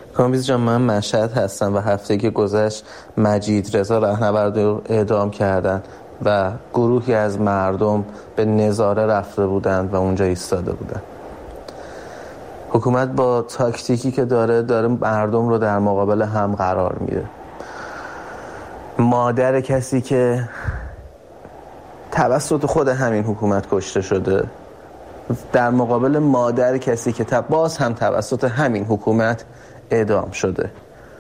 کامبیز جان، من مشهد هستم و هفته که گذشت مجید رضا راهنورد رو اعدام کردن و گروهی از مردم به نظاره رفته بودند و اونجا ایستاده بودن. حکومت با تاکتیکی که داره مردم رو در مقابل هم قرار میده. مادر کسی که توسط خود همین حکومت کشته شده در مقابل مادر کسی که باز هم توسط همین حکومت اعدام شده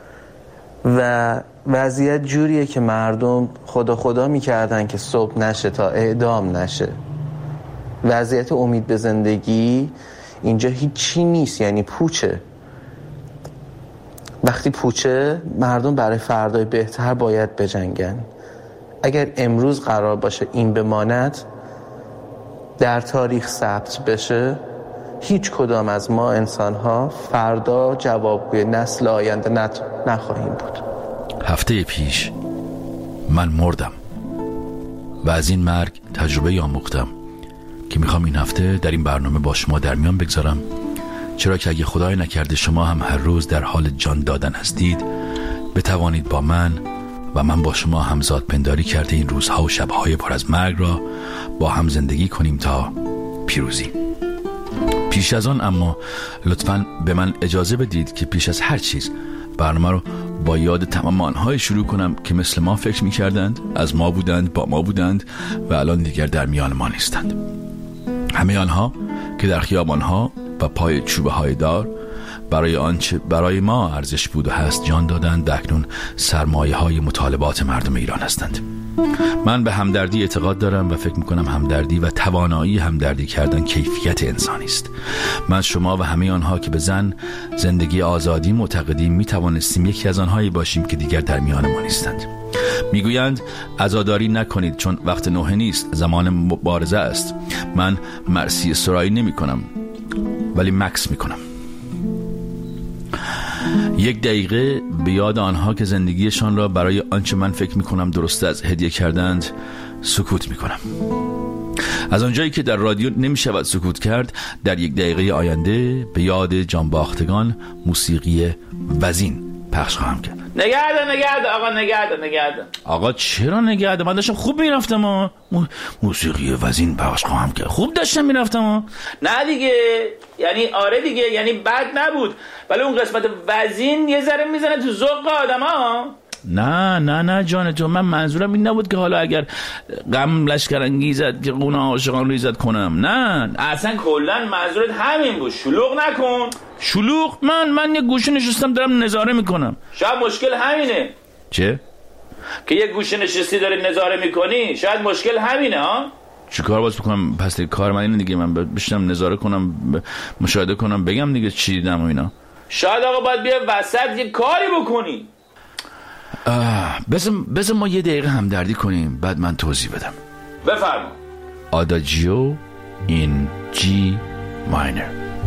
و وضعیت جوریه که مردم خدا میکردن که صبح نشه تا اعدام نشه. وضعیت امید به زندگی اینجا هیچی نیست، یعنی پوچه. وقتی پوچه، مردم برای فردای بهتر باید بجنگن. اگر امروز قرار باشه این بماند، در تاریخ ثبت بشه، هیچ کدام از ما انسان‌ها فردا جوابگوی نسل آینده نخواهیم بود. هفته پیش من مردم و از این مرگ تجربه آموختم که میخوام این هفته در این برنامه با شما در میان بگذارم، چرا که اگه خدای نکرده شما هم هر روز در حال جان دادن هستید، بتوانید با من و من با شما همزاد پنداری کرده این روزها و شبهای پر از مرگ را با هم زندگی کنیم تا پیروزی. پیش از آن اما لطفاً به من اجازه بدید که پیش از هر چیز برنامه رو با یاد تمام آنهای شروع کنم که مثل ما فکر می‌کردند، از ما بودند، با ما بودند و الان دیگر در میان ما نیستند. همه آنها که در خیابانها و پای چوبه‌های دار برای آنچه برای ما ارزش بود و هست جان دادند و اکنون سرمایه‌های مطالبات مردم ایران هستند. من به همدردی اعتقاد دارم و فکر میکنم همدردی و توانایی همدردی کردن کیفیت انسانی است. من، شما و همه آنها که به زندگی آزادی معتقدیم میتوانستیم یکی از آنهایی باشیم که دیگر در میان ما نیستند. میگویند عزاداری نکنید چون وقت نوحه نیست، زمان مبارزه است. من مرسی سرایی نمی کنم ولی مکس میکنم. 1 دقیقه به یاد آنها که زندگیشان را برای آنچه من فکر میکنم درسته از هدیه کردند سکوت میکنم. از آنجایی که در رادیو نمیشود سکوت کرد، در 1 دقیقه آینده به یاد جانباختگان موسیقی وزین پخش خواهم کرد. نگرده آقا، نگرده. آقا چرا نگرده؟ من داشتم خوب میرفتم. موسیقی وزین پخش خواهم کرد. خوب داشتم میرفتم. نه دیگه، یعنی آره دیگه، یعنی بد نبود، ولی اون قسمت وزین یه ذره میزنه تو ذوق آدما. نه جان تو، من منظورم این نبود که حالا اگر غم لشکرانگیزد که قونه عاشقان ریزد کنم. نه اصلا کلا منظورت همین بود. شلوغ نکن. شلوغ؟ من یه گوشه نشستم دارم نظاره میکنم. شاید مشکل همینه. چه؟ که یه گوشه نشستی داری نظاره میکنی، شاید مشکل همینه. ها چی کار باز بکنم؟ پس کار من اینه دیگه، من بشینم نظاره کنم، مشاهده کنم، بگم دیگه چی دیدم و اینا. شاید آقا باید بیا وسط یه کاری بکنی. بذار ما 1 دقیقه همدردی کنیم بعد من توضیح بدم. بفرما. آداجیو این جی ماینر.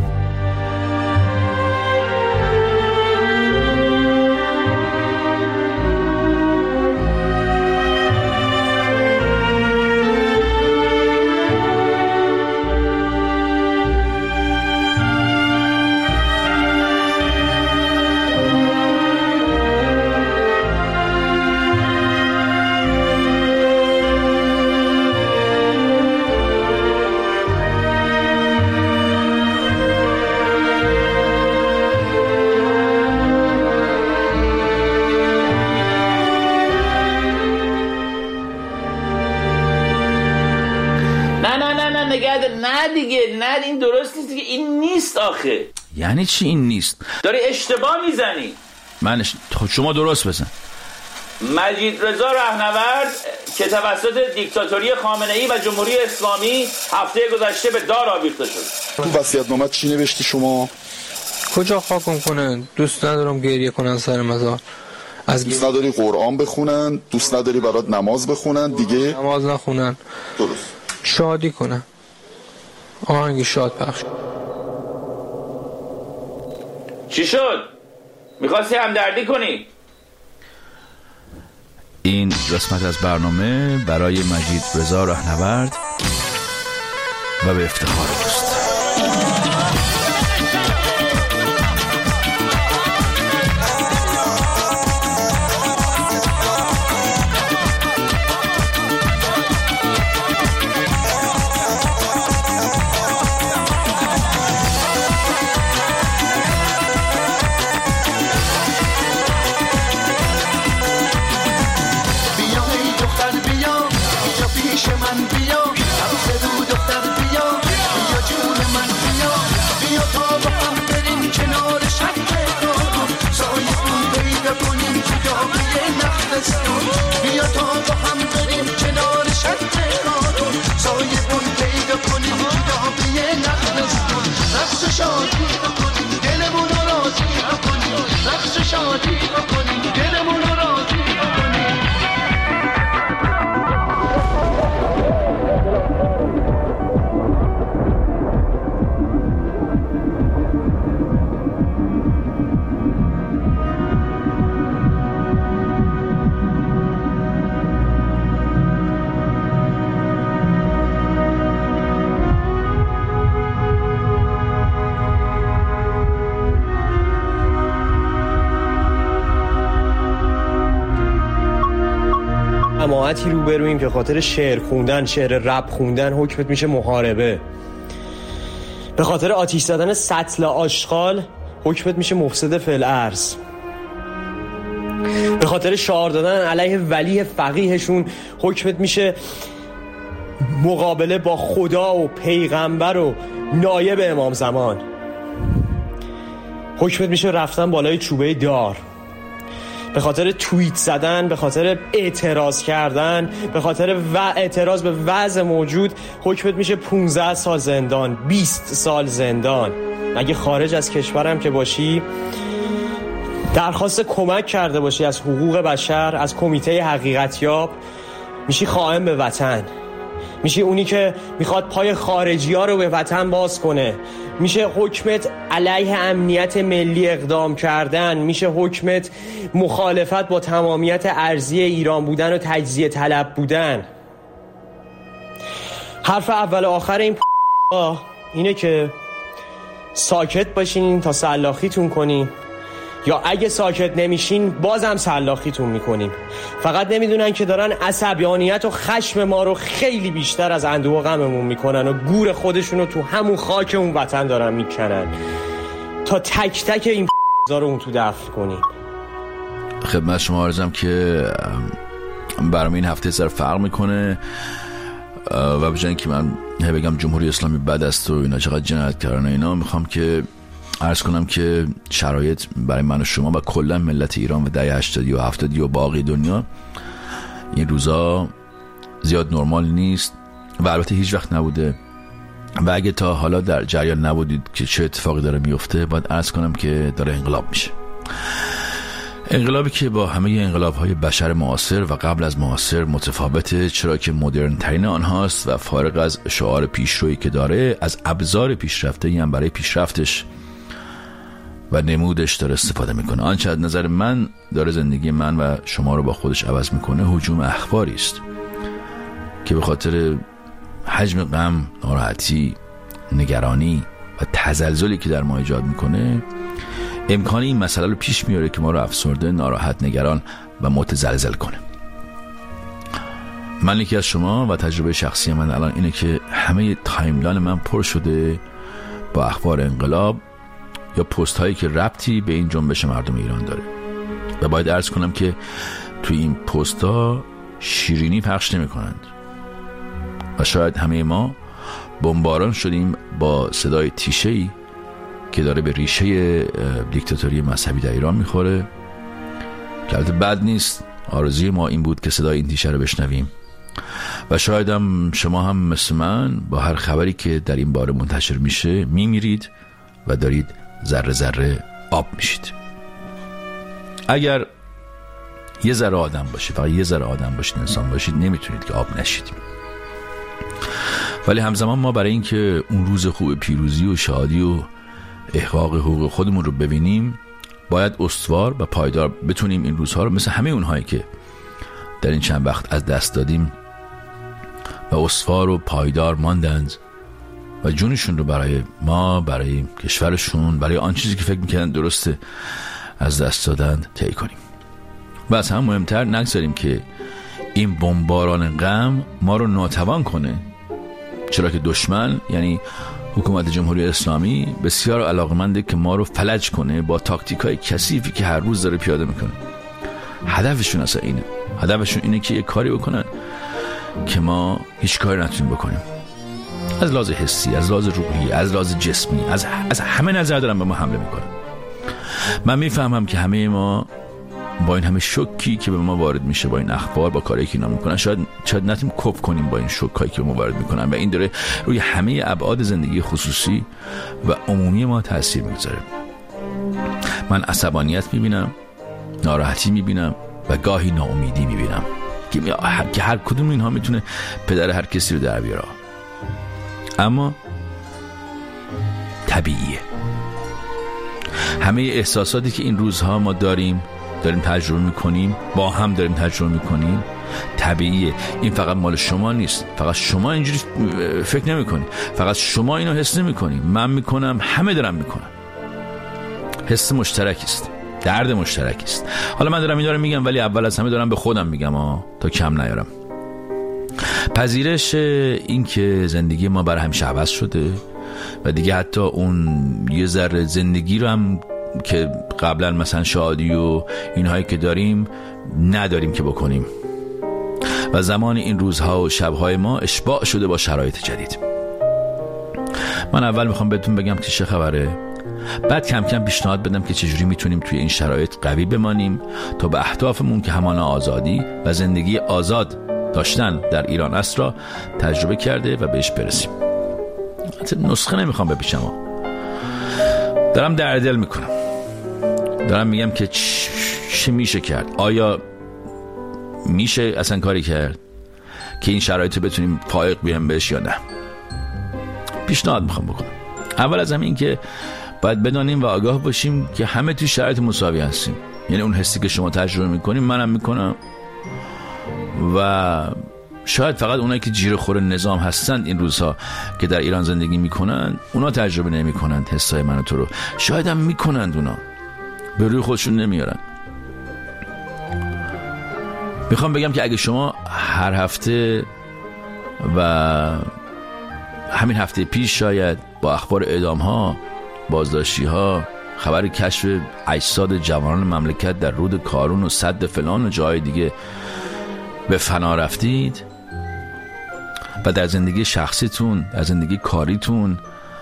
نه این درست نیست دیگه. این نیست آخه. یعنی چی این نیست؟ داری اشتباه میزنی. شما درست بزن. مجید رضا راهنورد که توسط دیکتاتوری خامنه‌ای و جمهوری اسلامی هفته گذشته به دار آویخته شد. تو وصیت‌نامه چی نوشتی شما؟ کجا خاکم کنن؟ دوست ندارم گریه کنن سر مزار. دوست نداری قرآن بخونن؟ دوست نداری برات نماز بخونن؟ دیگه نماز نخونن. درست. شادی کنن. آهنگ شاد پخش. چی شد؟ میخواستی همدردی کنی؟ این قسمت از برنامه برای مجید رضا راهنورد و به افتخار دوست. راضی بکنی، دلمون رو راضی بکنی. جماعتی روبرویم که خاطر شعر خوندن، شعر رپ خوندن حکمت میشه محاربه. به خاطر آتیش زدن سطل آشغال حکمت میشه مفسد فی الارض. به خاطر شعار دادن علیه ولی فقیهشون حکمت میشه مقابله با خدا و پیغمبر و نایب امام زمان. حکمت میشه رفتن بالای چوبه دار. به خاطر توییت زدن، به خاطر اعتراض کردن، به خاطر اعتراض به وضع موجود حکمت میشه 15 سال زندان، 20 سال زندان. اگه خارج از کشورم که باشی، درخواست کمک کرده باشی از حقوق بشر، از کمیته حقیقتیاب، میشی خائن به وطن. میشه اونی که میخواد پای خارجی ها رو به وطن باز کنه. میشه حکمت علیه امنیت ملی اقدام کردن. میشه حکمت مخالفت با تمامیت ارضی ایران بودن و تجزیه طلب بودن. حرف اول و آخر این اینه که ساکت باشین تا سلاخیتون کنین، یا اگه ساکت نمیشین بازم سلاخیتون میکنیم. فقط نمیدونن که دارن عصبانیت و خشم ما رو خیلی بیشتر از اندوه و غممون میکنن و گور خودشون رو تو همون خاک اون وطن دارن میکنن تا تک تک این رو اون تو دفن کنیم. خدمت شما عرضم که برام این هفته سر فرق میکنه و بجن که من بگم جمهوری اسلامی بد است و اینا چقدر جنایت کردن اینا، میخوام که عرض کنم که شرایط برای من و شما و کلا ملت ایران و دهه 80 و 70 و باقی دنیا این روزا زیاد نرمال نیست و البته هیچ وقت نبوده. و اگه تا حالا در جریان نبودید که چه اتفاقی داره میفته، باید عرض کنم که داره انقلاب میشه. انقلابی که با همه انقلاب‌های بشر معاصر و قبل از معاصر متفاوته، چرا که مدرن ترین آنهاست و فارغ از شعار پیشرویی که داره، از ابزار پیشرفته‌ای هم برای پیشرفتش و نمودش داره استفاده میکنه. آنچه از نظر من داره زندگی من و شما رو با خودش عوض میکنه هجوم اخباری است که به خاطر حجم غم، ناراحتی، نگرانی و تزلزلی که در ما ایجاد میکنه امکان این مسئله رو پیش میاره که ما رو افسرده، ناراحت، نگران و متزلزل کنه. من یکی از شما و تجربه شخصی من الان اینه که همه تایملاین من پر شده با اخبار انقلاب یا پست هایی که ربطی به این جنبش مردم ایران داره و باید عرض کنم که توی این پست ها شیرینی پخش نمی کنند و شاید همه ما بمباران شدیم با صدای تیشه‌ای که داره به ریشه دیکتاتوری مذهبی در ایران میخوره که البته بد نیست. آرزوی ما این بود که صدای این تیشه رو بشنویم و شاید هم شما هم مثل من با هر خبری که در این باره منتشر میشه میمیرید و دارید ذره ذره آب میشید. اگر یه ذره آدم باشید، فقط یه ذره آدم باشید، انسان باشید، نمیتونید که آب نشید. ولی همزمان ما برای این که اون روز خوب پیروزی و شادی و احقاق حقوق خودمون رو ببینیم، باید استوار و پایدار بتونیم این روزها رو مثل همه اونهایی که در این چند وقت از دست دادیم و استوار و پایدار ماندند و جونشون رو برای ما، برای کشورشون، برای آن چیزی که فکر میکردن درسته از دست دادن طی کنیم. و از هم مهمتر نگذاریم که این بمباران غم ما رو ناتوان کنه، چرا که دشمن یعنی حکومت جمهوری اسلامی بسیار علاقمنده که ما رو فلج کنه با تاکتیکای کثیفی که هر روز داره پیاده میکنه. هدفشون اصلا اینه، هدفشون اینه که یک کاری بکنن که ما هیچ کاری نتونیم بکنیم، از لحاظ حسی، از لحاظ روحی، از لحاظ جسمی، از همه نظر دارن به ما حمله میکنن. من میفهمم که همه ما با این همه شوکی که به ما وارد میشه، با این اخبار، با کاری که اینا میکنن، شاید نتونیم کوپ کنیم با این شوکایی که به ما وارد میکنن و این داره روی همه ابعاد زندگی خصوصی و عمومی ما تاثیر میذاره. من عصبانیت میبینم، ناراحتی میبینم و گاهی ناامیدی میبینم که هر کدوم اینها میتونه پدر هر کسی رو در بیاره. اما طبیعیه. همه احساساتی که این روزها ما داریم تجربه میکنیم، با هم داریم تجربه میکنیم، طبیعیه. این فقط مال شما نیست، فقط شما اینجوری فکر نمیکنی، فقط شما اینو حس نمیکنی، من میکنم، همه دارم میکنم. حس مشترکی است، درد مشترکی است. حالا من دارم اینا رو میگم، ولی اول از همه دارم به خودم میگم تا کم نیارم. پذیرش این که زندگی ما برای همیشه عوض شده و دیگه حتی اون یه ذره زندگی رو هم که قبلا مثلا شادی و اینهایی که داریم نداریم که بکنیم و زمان این روزها و شبهای ما اشباع شده با شرایط جدید. من اول میخوام بهتون بگم که چه خبره، بعد کم کم پیشنهاد بدم که چجوری میتونیم توی این شرایط قوی بمانیم تا به اهدافمون که همان آزادی و زندگی آزاد داشتن در ایران است را تجربه کرده و بهش برسیم. نسخه نمیخوام بپیچم، دارم دردل میکنم، دارم میگم که چه میشه کرد، آیا میشه اصلا کاری کرد که این شرایط بتونیم فائق بیایم بهش یا نه. پیشنهاد میخوام بکنم. اول از همه این که باید بدانیم و آگاه باشیم که همه توی شرایط مساوی هستیم. یعنی اون حسی که شما تجربه میکنیم منم میکنم و شاید فقط اونایی که جیره خور نظام هستند این روزها که در ایران زندگی میکنن اونا تجربه نمیکنند حسای من و تو رو، شاید هم میکنند، اونا به روی خودشون نمیارن. میخوام بگم که اگه شما هر هفته و همین هفته پیش شاید با اخبار اعدام ها، بازداشتی ها، خبر کشف اجساد جوانان مملکت در رود کارون و سد فلان و جای دیگه به فنا رفتید و در زندگی شخصیتون، در زندگی کاریتون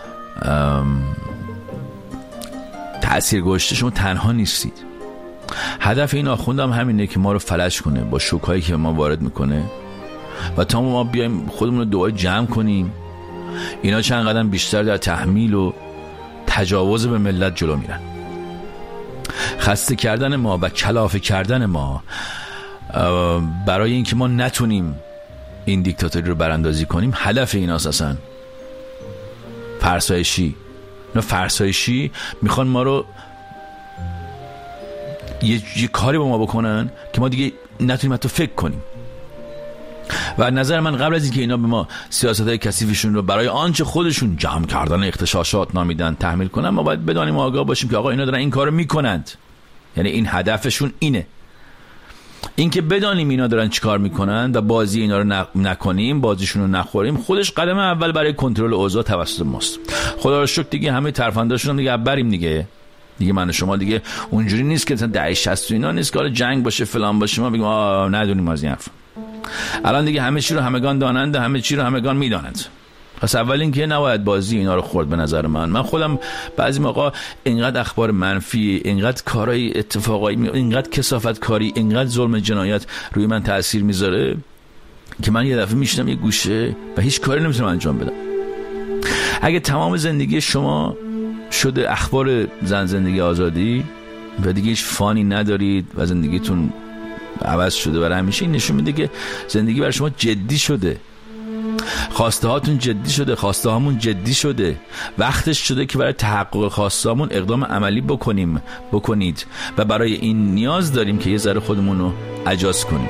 تأثیر گذاشته، شما تنها نیستید. هدف این آخوندم همینه که ما رو فلج کنه با شوکایی که ما وارد میکنه و تا ما بیایم خودمون رو دوباره جمع کنیم. اینا چند قدم بیشتر در تحمیل و تجاوز به ملت جلو میرن. خسته کردن ما و کلافه کردن ما برای اینکه ما نتونیم این دیکتاتوری رو براندازی کنیم، هدف این اساساً فرسایشی. نه فرسایشی میخوان ما رو یه کاری با ما بکنن که ما دیگه نتونیم حتی فکر کنیم. و نظر من قبل از اینکه اینا به ما سیاست‌های کثیفشون رو برای آنچه خودشون جمع کردن اغتشاشات نامیدن تحمیل کنن، ما باید بدانیم و آگاه باشیم که آقا اینا دارن این کارو میکنند. یعنی این هدفشون اینه. این که بدانیم اینا دارن چیکار میکنن و بازی اینا رو نکنیم، بازیشون رو نخوریم، خودش قدم اول برای کنترل اوضاع توسط ماست. خدا رو شکر دیگه همه ترفنداشون دیگه بریم دیگه من و شما دیگه اونجوری نیست که دهه 60 اینا نیست که جنگ باشه فلان باشه ما بگیم ندونیم از این حرف. الان دیگه همه چی رو همگان دانند و همه چی رو همگان میدانند. پس اول این که نباید بازی اینا رو خورد. به نظر من خودم بعضی موقع اینقدر اخبار منفی، اینقدر کارهای اتفاقایی، اینقدر کثافت کاری، اینقدر ظلم جنایت روی من تأثیر میذاره که من یه دفعه میشنم یه گوشه و هیچ کاری نمیتونم انجام بدم. اگه تمام زندگی شما شده اخبار زندگی آزادی و دیگه هیچ فانی ندارید و زندگیتون عوض شده برای همیشه، این نشون میده که زندگی برای شما جدی شده، خواسته هاتون جدی شده، خواسته هامون جدی شده. وقتش شده که برای تحقق خواسته هامون اقدام عملی بکنید و برای این نیاز داریم که یه ذره خودمون رو اجاز کنیم،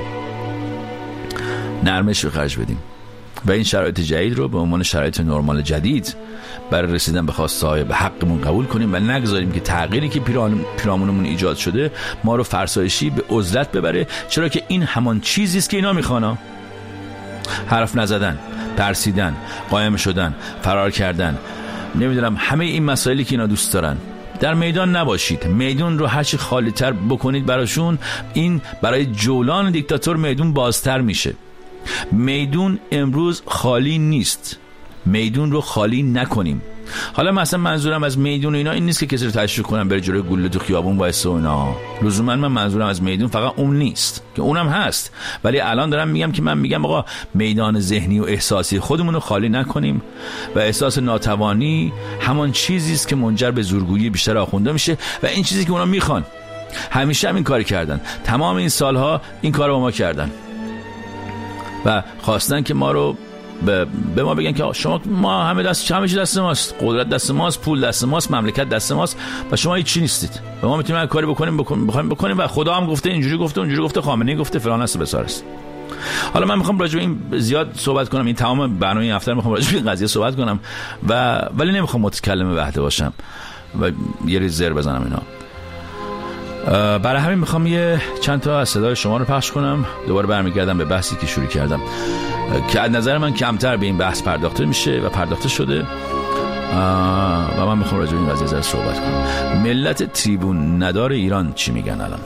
نرمش رو خرج بدیم و این شرایط جدید رو به عنوان شرایط نرمال جدید برای رسیدن به خواسته های به حقمون قبول کنیم و نگذاریم که تغییری که پیرامونمون ایجاد شده ما رو فرسایشی به عزلت ببره، چرا که این همان چیزی است که اینا میخوان. حرف نزدن، ترسیدن، قایم شدن، فرار کردن، نمیدونم همه این مسائلی که اینا دوست دارن. در میدان نباشید، میدون رو هرچی خالی تر بکنید براشون، این برای جولان دیکتاتور میدون بازتر میشه. میدون امروز خالی نیست، میدون رو خالی نکنیم. حالا مثلا منظورم از میدون اینا این نیست که کسی رو تشویق کنم بره جلوی گلوله تو خیابون وایسه و اینا. لزوما من منظورم از میدون فقط اون نیست که اونم هست، ولی الان دارم میگم که من میگم آقا میدان ذهنی و احساسی خودمون رو خالی نکنیم و احساس ناتوانی همان چیزی است که منجر به زورگویی بیشتر آخونده میشه و این چیزی که اونا میخوان. همیشه هم این کار کردن، تمام این سالها این کار رو با ما کردن و خواستن که ما رو به ما بگن که ما همه چیز دست ماست، قدرت دست ماست، پول دست ماست، مملکت دست ماست و شما هیچ چی نیستید و ما میتونیم هر کاری بکنیم و خدا هم گفته، اینجوری گفته، اونجوری گفته، خامنه‌ای گفته، فلان است بسار است. حالا من میخوام راجع به این زیاد صحبت کنم، این تمام برنامه این هفته میخوام راجع به این قضیه صحبت کنم ولی نمیخوام متکلم وحده باشم و یه ریز زر بزنم اینا. برای همین میخوام یه چند تا از صدای شما رو پخش کنم. دوباره برمیگردم به بحثی که شروع کردم که از نظر من کمتر به این بحث پرداخته میشه و پرداخته شده و من میخوام راجع به این قضیه زر صحبت کنم. ملت تریبون ندار ایران چی میگن الان؟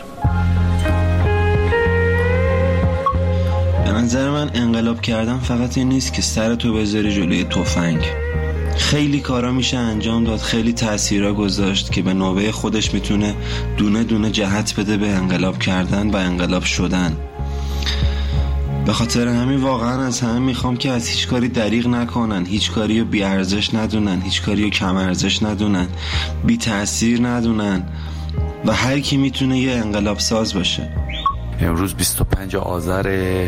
به نظر من انقلاب کردن فقط این نیست که سرتو بذاری جلوی تفنگ. خیلی کارا میشه انجام داد، خیلی تأثیرها گذاشت که به نوبه خودش میتونه دونه دونه جهت بده به انقلاب کردن و انقلاب شدن. به خاطر همین واقعا از همه میخوام که از هیچ کاری دریغ نکنن، هیچ کاری رو بی ارزش ندونن، هیچ کاری رو کم ارزش ندونن، بی تأثیر ندونن و هر کی میتونه یه انقلاب ساز باشه. امروز 25 آذر،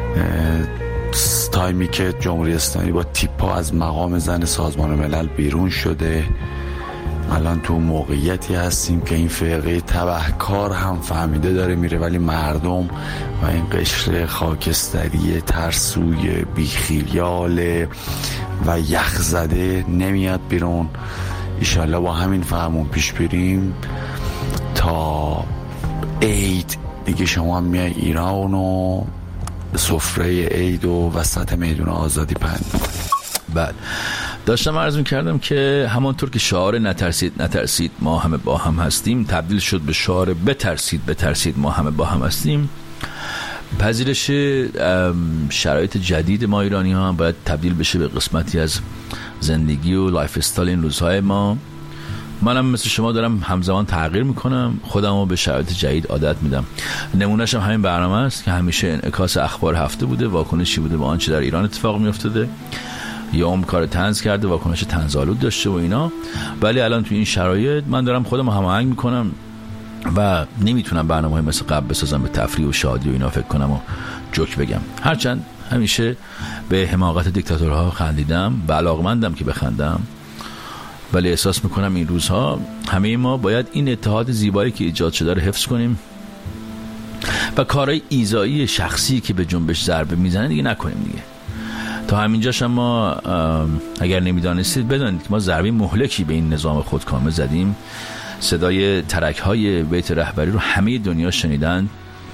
تایمی که جمهوری اسلامی با تیپا از مقام زن سازمان ملل بیرون شده، الان تو موقعیتی هستیم که این فرقه تبهکار هم فهمیده داره میره ولی مردم و این قشر خاکستری ترسوی بیخیال و یخزده نمیاد بیرون. ایشالله با همین فهمون پیش بریم تا عید دیگه شما هم میای ایران و سفره عید و وسط میدون آزادی پهن میکنی. بعد داشتم عرض می‌کردم که همانطور که شعار نترسید ما همه با هم هستیم تبدیل شد به شعار بترسید ما همه با هم هستیم. پذیرش شرایط جدید ما ایرانی ها باید تبدیل بشه به قسمتی از زندگی و لایف استایل این روزهای ما. منم مثل شما دارم همزمان تغییر میکنم، خودمو به شرایط جدید عادت میدم. نمونهش هم همین برنامه است که همیشه انعکاس اخبار هفته بوده، واکنشی بوده به آنچه در ایران اتفاق میافتاده، یا کار طنز کرده، واکنش طنزآلود داشته و اینا. ولی الان تو این شرایط من دارم خودمو هماهنگ میکنم و نمیتونم برنامه‌های مثل قبل بسازم به تفریح و شادی و اینا فکر کنم و جوک بگم. هرچند همیشه به حماقت دیکتاتورها خندیدم و علاقمندم که بخندم، ولی احساس میکنم این روزها همه ما باید این اتحاد زیبایی که ایجاد شده رو حفظ کنیم و کارهای ایذایی شخصی که به جنبش ضربه میزنه دیگه نکنیم دیگه. تا همینجاش ما اگر نمیدانستید بدانید که ما ضربه مهلکی به این نظام خودکامه زدیم. صدای ترک‌های بیت رهبری رو همه دنیا شنیدن،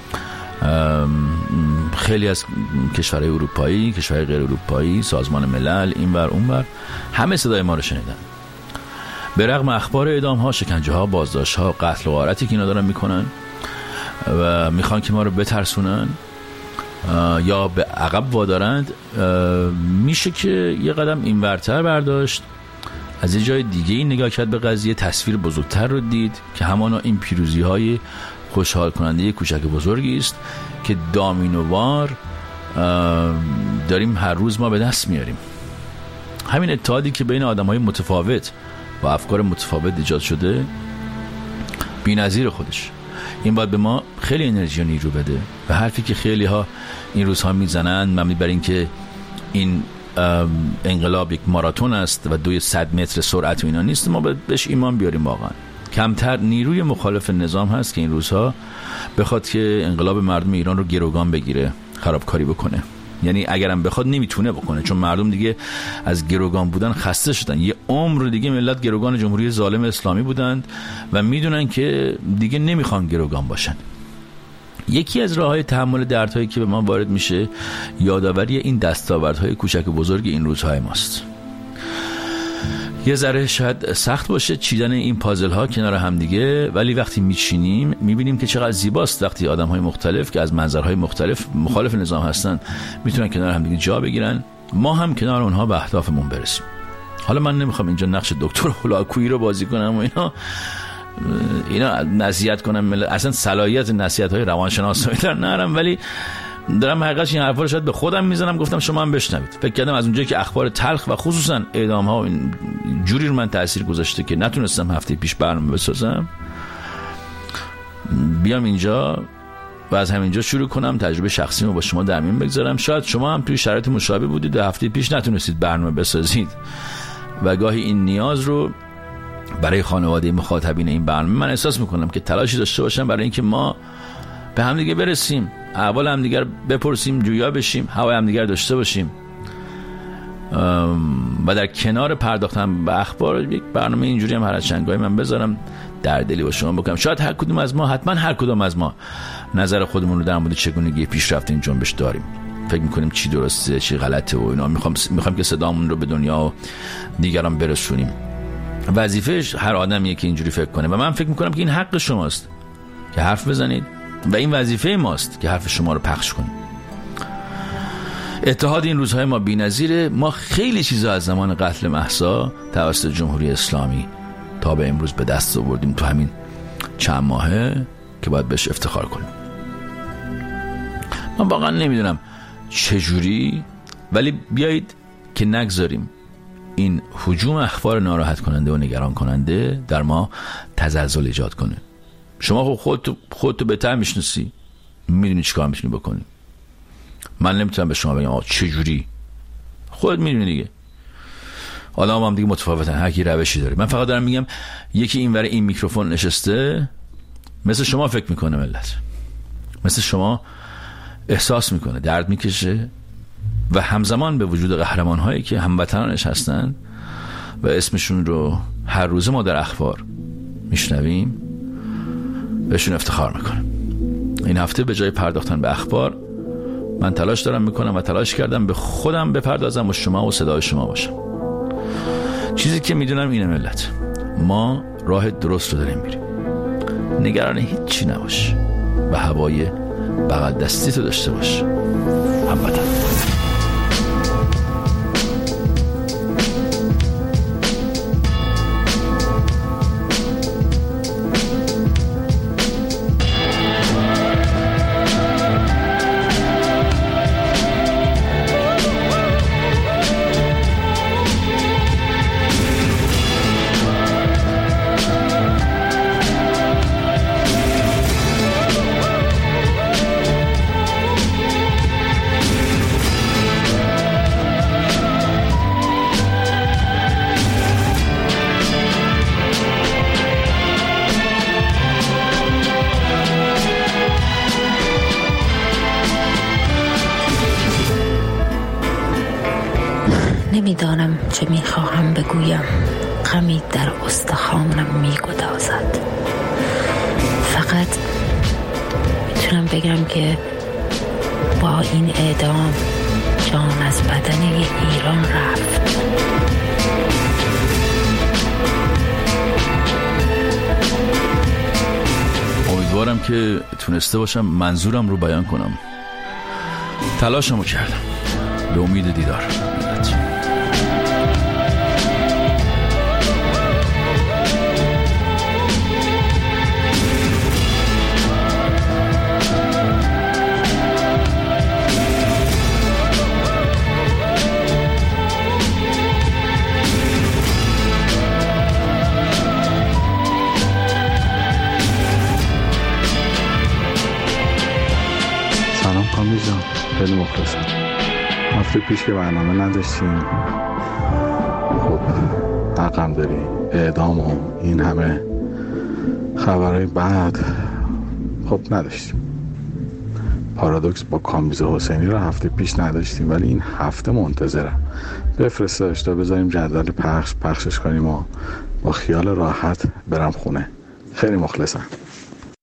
خیلی از کشورهای اروپایی، کشورهای غیر اروپایی، سازمان ملل، اینور اونور، همه صدای ما رو شنیدن. به رغم اخبار اعدام‌ها، شکنجه‌ها، بازداشت‌ها، قتل و غارتی که اینا دارن میکنن و میخوان که ما رو بترسونن یا به عقب وادارند، میشه که یه قدم اینورتر برداشت، از یه جای دیگه این نگاه کرد به قضیه، تصویر بزرگتر رو دید که همانا این پیروزی‌های خوشحال کننده کوچک بزرگی است که دامینووار داریم هر روز ما به دست میاریم. همین اتحادی که بین آدم‌های متفاوت با افکار متفاوت ایجاد شده بی‌نظیر خودش، این باید به ما خیلی انرژی و نیرو بده. و حرفی که خیلی ها این روزها میزنن مبنی بر این که این انقلاب یک ماراتون است و 200 متر سرعت و اینا نیست، ما باید بهش ایمان بیاریم. واقعا کمتر نیروی مخالف نظام هست که این روزها بخواد که انقلاب مردم ایران رو گروگان بگیره، خرابکاری بکنه. یعنی اگرم بخواد نمیتونه بکنه، چون مردم دیگه از گروگان بودن خسته شدن. یه عمر دیگه ملت گروگان جمهوری ظالم اسلامی بودند و میدونن که دیگه نمیخوان گروگان باشن. یکی از راههای تحمل دردهایی که به ما وارد میشه یادآوری این دستاوردهای کوچک و بزرگ این روزهای ماست. یه ذره شاید سخت باشه چیدن این پازل ها کنار هم دیگه، ولی وقتی میچینیم میبینیم که چقدر زیباست وقتی آدم های مختلف که از منظرهای مختلف مخالف نظام هستن میتونن کنار هم دیگه جا بگیرن، ما هم کنار اونها به اهدافمون برسیم. حالا من نمیخوام اینجا نقش دکتر هولاکویی رو بازی کنم و اینا نصیحت کنم، اصلا صلاحیت نصیحت های روانشناسایی در نرم، ولی دارم حقیقتش این حرفا رو شاید به خودم میزنم، گفتم شما هم بشنوید. فکر کردم از اونجایی که اخبار تلخ و خصوصا اعدام ها جوری رو من تاثیر گذاشته که نتونستم هفته پیش برنامه بسازم، بیام اینجا و از همینجا شروع کنم تجربه شخصیمو با شما در میون بگذارم. شاید شما هم توی شرایط مشابه بودید، 2 هفته پیش نتونستید برنامه بسازید و گاهی این نیاز رو برای خانواده مخاطبین این برنامه من احساس میکنم که تلاشی داشته باشم برای اینکه ما به هم دیگه برسیم، احوال هم دیگر بپرسیم، جویا بشیم، هوای هم دیگر داشته باشیم و در کنار پرداختن به اخبار یک برنامه اینجوری هم هر از چندگاهی من بذارم در دلی با شما بکنم. شاید هر کدوم از ما، حتما هر کدوم از ما نظر خودمون رو در مورد چگونگی پیشرفت این جنبش داریم، فکر میکنیم چی درسته چی غلطه و اینا، میخوام که صدامون رو به دنیا و دیگران برسونیم. وظیفهش هر آدمیه که اینجوری فکر کنه و من فکر میکنم که این حق شماست که حرف بزنید و این وظیفه ماست که حرف شما رو پخش کنیم. اتحاد این روزهای ما بی‌نظیره. ما خیلی چیزا از زمان قتل مهسا توسط جمهوری اسلامی تا به امروز به دست آوردیم تو همین چند ماهه که باید بهش افتخار کنیم. من واقعا نمیدونم چجوری، ولی بیایید که نگذاریم این هجوم اخبار ناراحت کننده و نگران کننده در ما تزلزل ایجاد کنه. شما خودتو بهتر میشناسی، میدونی چیکار میتونی بکنی. من نمیتونم به شما بگم آقا چجوری، خودت میدونی دیگه. آدم هم دیگه متفاوتن، هر کی روشی داره. من فقط دارم میگم یکی اینور این میکروفون نشسته مثل شما فکر میکنه، ملت مثل شما احساس میکنه، درد میکشه و همزمان به وجود قهرمان هایی که هموطنانش هستن و اسمشون رو هر روزه ما در اخبار میشنویم بهشون افتخار میکنه. این هفته به جای پرداختن به اخبار من تلاش دارم میکنم و تلاش کردم به خودم بپردازم و شما و صدای شما باشم. چیزی که میدونم اینه ملت، ما راه درست رو داریم میریم، نگران هیچی نباش و هوای بغل دستی تو داشته باش هموطن. نمیدانم چه میخواهم بگویم، غمی در استخوانم میگدازد. فقط میتونم بگم که با این اعدام جان از بدن ایران رفت. امیدوارم که تونسته باشم منظورم رو بیان کنم. تلاشمو کردم. به امید دیدار. کامیز جان، خیلی مخلصم. هفته پیش که برنامه نداشتیم، خب حقم داری، اعدام و این همه خبرهای بعد خب نداشتیم. پارادوکس با کامیز حسینی رو هفته پیش نداشتیم، ولی این هفته منتظرم بفرستش تا بذاریم جدول پخشش کنیم و با خیال راحت برم خونه. خیلی مخلصم.